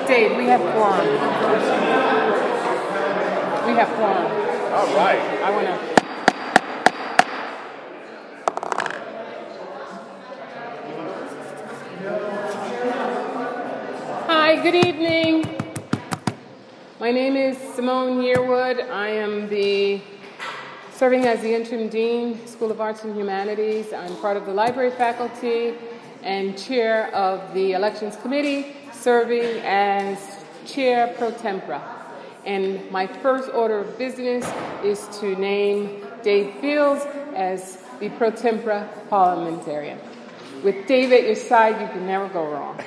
Dave, we have quorum. We have quorum. All right. I want to... Hi, good evening. My name is Simone Yearwood. I am serving as the interim dean, School of Arts and Humanities. I'm part of the library faculty and chair of the elections committee, serving as chair pro tempore. And my first order of business is to name Dave Fields as the pro tempore parliamentarian. With Dave at your side, you can never go wrong.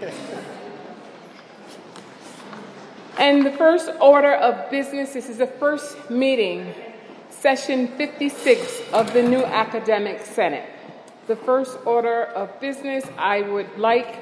And the first order of business, this is the first meeting, session 56 of the new academic senate. The first order of business, I would like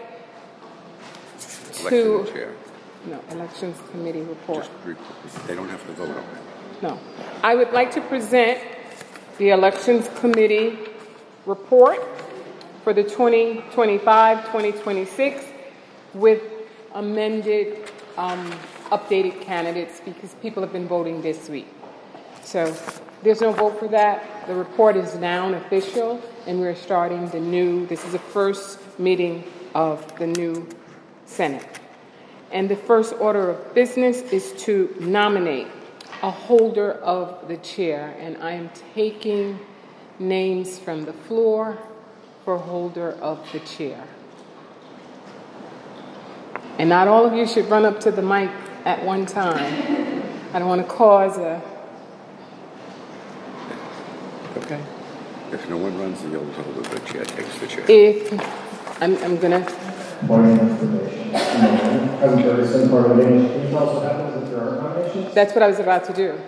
to... Chair. No, elections committee report. They don't have to vote on it. No. I would like to present the elections committee report for the 2025-2026 with amended, updated candidates because people have been voting this week. So there's no vote for that. The report is now official, and we're starting this is the first meeting of the new Senate. And the first order of business is to nominate a holder of the chair, and I am taking names from the floor for holder of the chair. And not all of you should run up to the mic at one time. I don't want to cause a... Okay. If no one runs, the old holder of the chair takes the chair. I'm going to... Morning information. President Ferguson, part of the meeting. Can you tell us what happens if there are nominations? That's what I was about to do.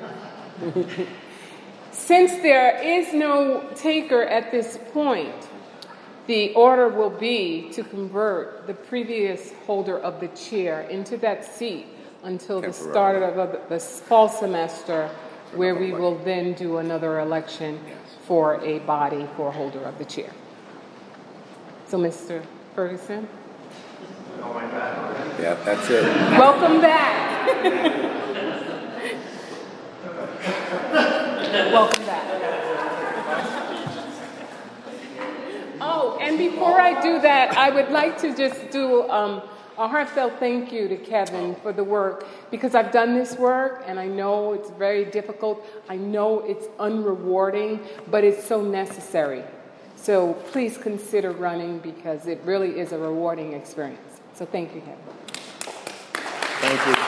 Since there is no taker at this point, the order will be to convert the previous holder of the chair into that seat until the start of the fall semester, where we will then do another election for a body for holder of the chair. So, Mr. Ferguson? Yeah, that's it. Welcome back. Welcome back. Oh, and before I do that, I would like to just do a heartfelt thank you to Kevin for the work, because I've done this work, and I know it's very difficult. I know it's unrewarding, but it's so necessary. So please consider running, because it really is a rewarding experience. So thank you, Kevin. Thank you.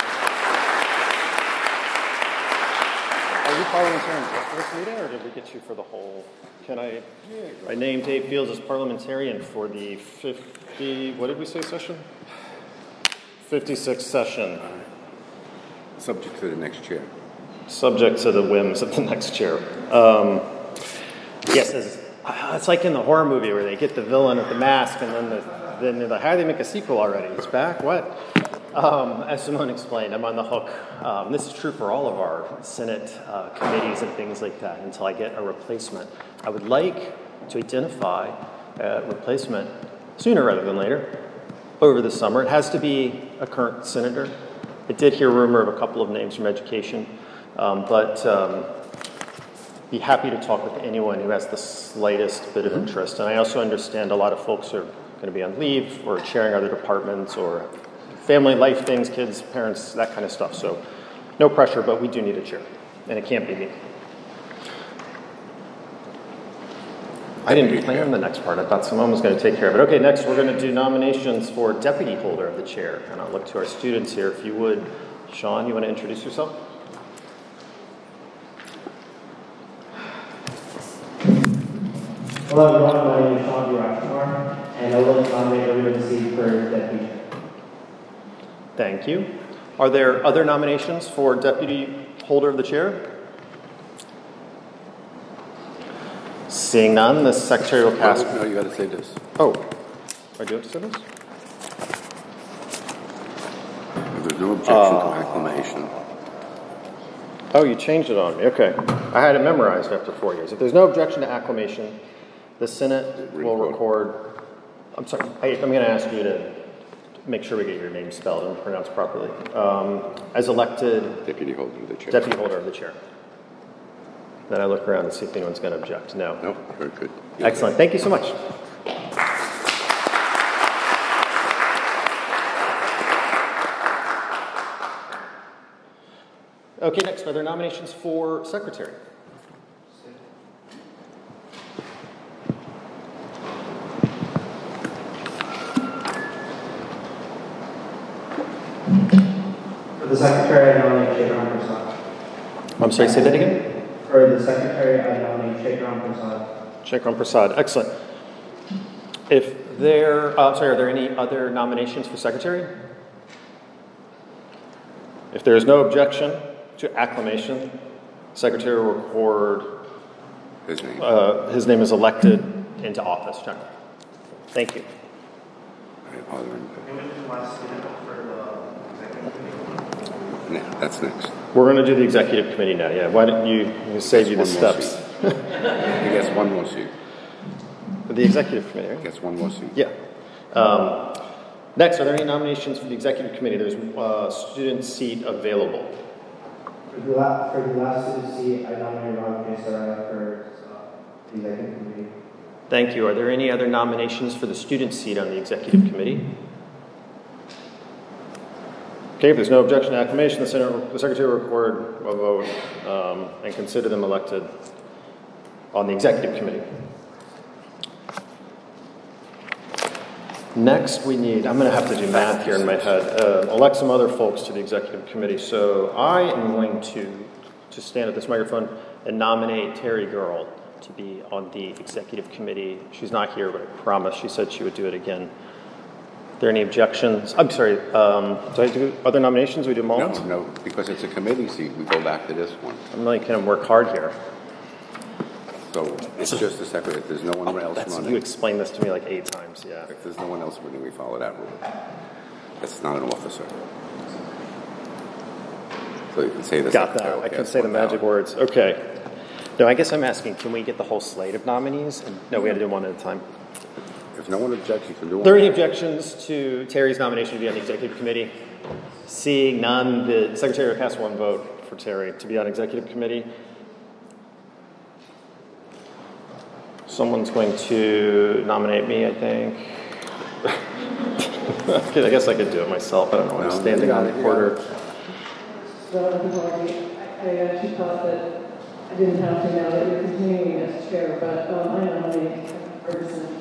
Are you parliamentarian just for this meeting, or did we get you for the whole? I named Dave Fields as parliamentarian for the 56th session. Subject to the next chair. Subject to the whims of the next chair. Yes, it's like in the horror movie where they get the villain with the mask, and then they're like, how do they make a sequel already? He's back? What? As Simone explained, I'm on the hook. This is true for all of our Senate committees and things like that until I get a replacement. I would like to identify a replacement sooner rather than later, over the summer. It has to be a current senator. I did hear rumor of a couple of names from education, but be happy to talk with anyone who has the slightest bit of interest. And I also understand a lot of folks are going to be on leave or chairing other departments or family life things, kids, parents, that kind of stuff. So no pressure, but we do need a chair, and it can't be me. I didn't plan the next part. I thought Simone was going to take care of it. Okay, next we're going to do nominations for deputy holder of the chair. And I'll look to our students here. If you would, Sean, you want to introduce yourself? Hello, everyone. My name is Sean Durashkumar, and I will nominate everyone to seat for deputy. Thank you. Are there other nominations for deputy holder of the chair? Seeing none, the secretary will cast... No, you got to say this. Oh, I do have to say this? There's no objection to acclamation. Oh, you changed it on me. Okay. I had it memorized after 4 years. If there's no objection to acclamation, the Senate will record... I'm sorry. I'm going to ask you to make sure we get your name spelled and pronounced properly. As elected Deputy holder of the chair. deputy holder of the chair. Then I look around and see if anyone's going to object. No. No, very good. Excellent. Thank you so much. Okay, next, are there nominations for secretary? For the secretary, I nominate Shekharam Prasad. I'm sorry, say that again? For the secretary, I nominate Shekharam Prasad. Shekharam Prasad, excellent. If there, are there any other nominations for secretary? If there is no objection to acclamation, secretary will record His name. his name is elected into office. Thank you. No, that's next. We're going to do the executive committee now. Yeah, why don't you save you the One more steps? He gets one more seat. The executive committee, right? Gets one more seat. Yeah. Next, are there any nominations for the executive committee? There's a student seat available. For the last student seat, I nominate Ron Saraya for the executive committee. Thank you. Are there any other nominations for the student seat on the executive committee? Okay, if there's no objection to acclamation, the secretary will record a vote and consider them elected on the executive committee. Next, we need, I'm going to have to do math here in my head, elect some other folks to the executive committee. So I am going to stand at this microphone and nominate Terry Girl to be on the executive committee. She's not here, but I promise she said she would do it again. Are there any objections? I'm sorry, do I do other nominations? We do them all? No, because it's a committee seat. We go back to this one. I'm really going to work hard here. So it's just the secretary. If there's no one else running. You explained this to me like 8 times, yeah. If there's no one else running, we follow that rule. That's not an officer. So you can say the Got secretary. that. I can say the magic words. Okay. No, I guess I'm asking, can we get the whole slate of nominees? No, we had to do one at a time. If no one objects, you can do one. Are there any objections to Terry's nomination to be on the executive committee? Seeing none, the secretary will cast one vote for Terry to be on executive committee. Someone's going to nominate me, I think. I guess I could do it myself. I don't know. I'm standing on the quarter. So I actually thought that I didn't have to now that you're continuing as chair, but I nominate Ferguson.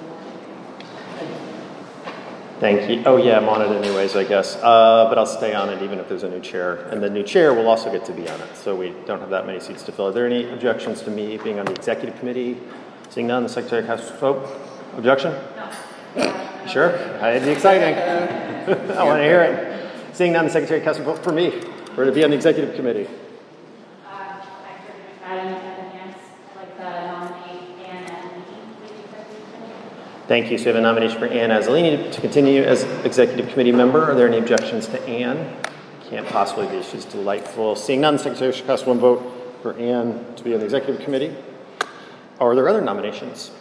Thank you. Oh, yeah, I'm on it anyways, I guess. But I'll stay on it even if there's a new chair. And the new chair will also get to be on it, so we don't have that many seats to fill. Are there any objections to me being on the executive committee? Seeing none, the secretary casts a vote. Objection? No. Sure? It'd be exciting. I want to hear it. Seeing none, the secretary casts a vote for me, or to be on the executive committee. I pretty much I'd like to nominate Anne Azzolini for the executive committee. Thank you. So we have a nomination for Anne Azzolini to continue as executive committee member. Are there any objections to Anne? Can't possibly be. She's delightful. Seeing none, the secretary should cast one vote for Anne to be on the executive committee. Are there other nominations?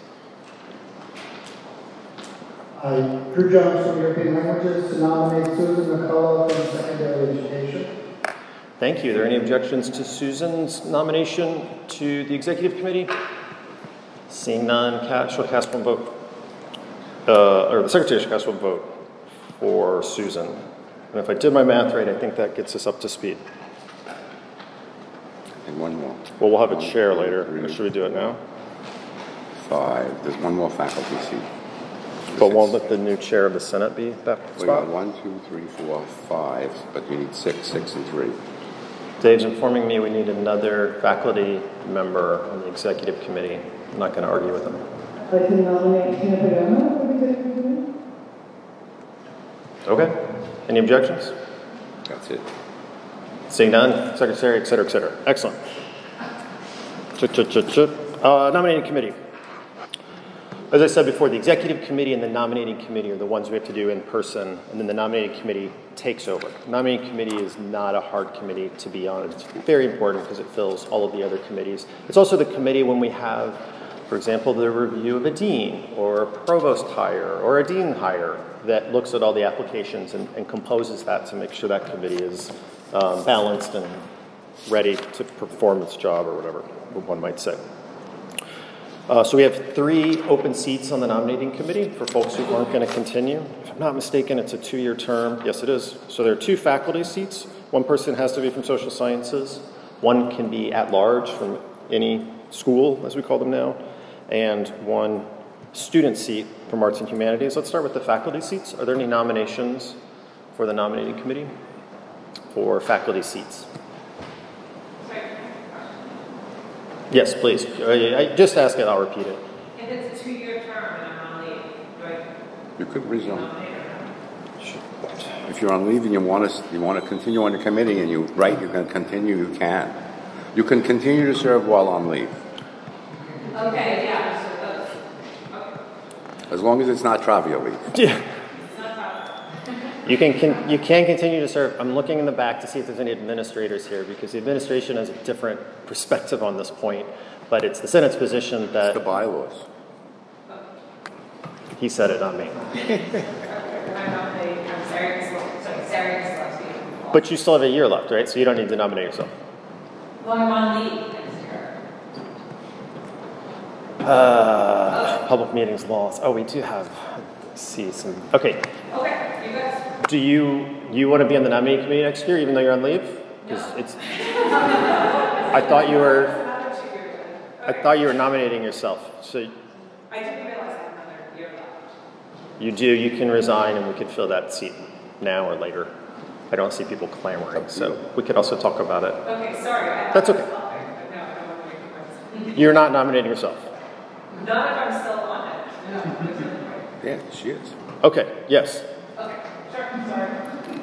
Drew Jones from European Languages to nominate Susan McCullough from Secondary Education. Thank you. Are there any objections to Susan's nomination to the executive committee? Seeing none, she'll cast one vote. Or the secretary should cast one vote for Susan. And if I did my math right, I think that gets us up to speed. And one more. Well, we'll have a chair later. Or should we do it now? 5. There's one more faculty seat. But won't let the new chair of the Senate be that We got spot? 1, 2, 3, 4, 5, but you need 6, and 3. Dave's informing me we need another faculty member on the executive committee. I'm not going to argue with him. I can nominate Tina Pagano for the executive committee. Okay. Any objections? That's it. Seeing none, secretary, et cetera, et cetera. Excellent. Nominating committee. As I said before, the executive committee and the nominating committee are the ones we have to do in person, and then the nominating committee takes over. The nominating committee is not a hard committee to be on. It's very important because it fills all of the other committees. It's also the committee when we have For example, the review of a dean or a provost hire or a dean hire that looks at all the applications and composes that to make sure that committee is balanced and ready to perform its job or whatever one might say. So we have 3 open seats on the nominating committee for folks who aren't going to continue. If I'm not mistaken, it's a 2-year term. Yes, it is. So there are 2 faculty seats. One person has to be from social sciences. One can be at large from any school, as we call them now, and 1 student seat from arts and humanities. Let's start with the faculty seats. Are there any nominations for the nominating committee for faculty seats? Yes, please. I just ask it, I'll repeat it. If it's a 2-year term and I'm on leave, do I You could resign. nominate or not? If you're on leave and you want to continue on the committee and you're going to continue, you can. You can continue to serve while on leave. Okay, yeah, so that's, okay. As long as it's not Travia leave. Yeah. You can continue to serve. I'm looking in the back to see if there's any administrators here because the administration has a different perspective on this point, but it's the Senate's position that... The bylaws. He said it, not me. I'm Sarah Gillespie. But you still have a year left, right? So you don't need to nominate yourself. Well, I'm on leave next year. Public meetings laws. Oh, we do have... see some... Okay. Okay, you guys. Do you want to be on the nominating committee next year, even though you're on leave? Because it's... I thought you were nominating yourself. So I didn't realize I had another year left. you do. You can resign, and we could fill that seat now or later. I don't see people clamoring, so we could also talk about it. Okay, sorry. That's okay. No, I don't want to make myself. You're not nominating yourself. Not if I'm still on it. Yeah, she is. Okay. Yes. Okay, sure, I'm sorry.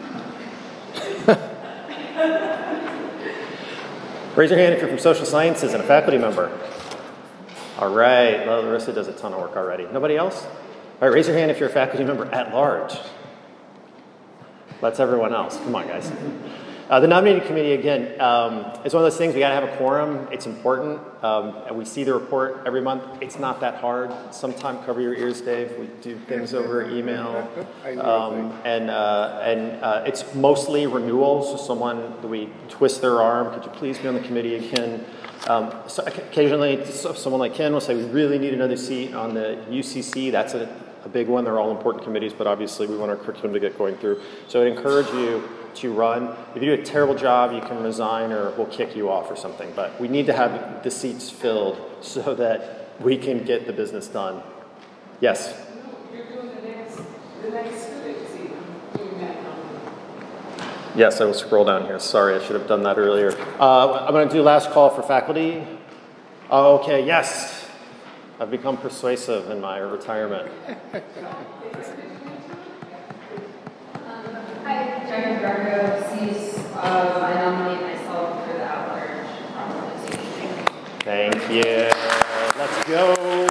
Raise your hand if you're from social sciences and a faculty member. All right. Well, Larissa does a ton of work already. Nobody else? All right. Raise your hand if you're a faculty member at large. That's everyone else. Come on, guys. The nominating committee, again, it's one of those things, we got to have a quorum. It's important. We see the report every month. It's not that hard. Sometime cover your ears, Dave. We do things over email. It's mostly renewals. So someone, we twist their arm. Could you please be on the committee again? So occasionally, someone like Ken will say, we really need another seat on the UCC. That's a big one. They're all important committees, but obviously we want our curriculum to get going through. So I'd encourage you to run. If you do a terrible job, you can resign or we'll kick you off or something. But we need to have the seats filled so that we can get the business done. Yes? You're doing the next student seat. Doing that. Yes, I will scroll down here. Sorry, I should have done that earlier. I'm going to do last call for faculty. Okay, yes. I've become persuasive in my retirement. Hi, Jennifer Darko, C's. I nominate myself for the at-large organization. Thank you. Let's go.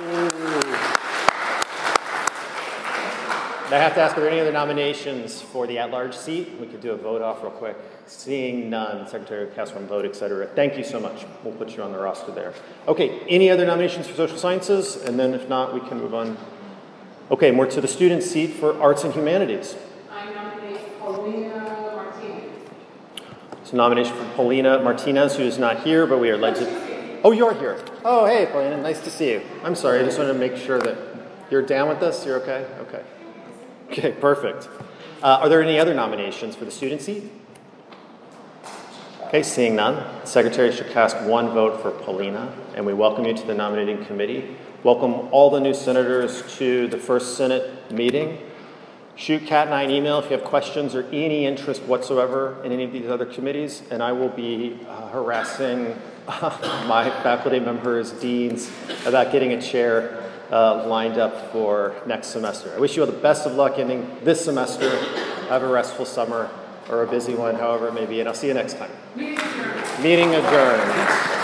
I have to ask, are there any other nominations for the at-large seat? We could do a vote off real quick. Seeing none, Secretary cast one vote, etc. Thank you so much. We'll put you on the roster there. Okay, any other nominations for social sciences? And then if not, we can move on. Okay, more to the student seat for arts and humanities. I nominate Paulina Martinez. So nomination for Paulina Martinez, who is not here, but we are led to... Oh, you're here. Oh, hey, Paulina, nice to see you. I'm sorry, I just wanted to make sure that you're down with this. You're okay? Okay. Okay, perfect. Are there any other nominations for the student seat? Okay, seeing none, the Secretary should cast one vote for Paulina, and we welcome you to the nominating committee. Welcome all the new senators to the first Senate meeting. Shoot Kat and I an email if you have questions or any interest whatsoever in any of these other committees, and I will be harassing my faculty members, deans, about getting a chair lined up for next semester. I wish you all the best of luck ending this semester. Have a restful summer or a busy one, however it may be, and I'll see you next time. Meeting adjourned.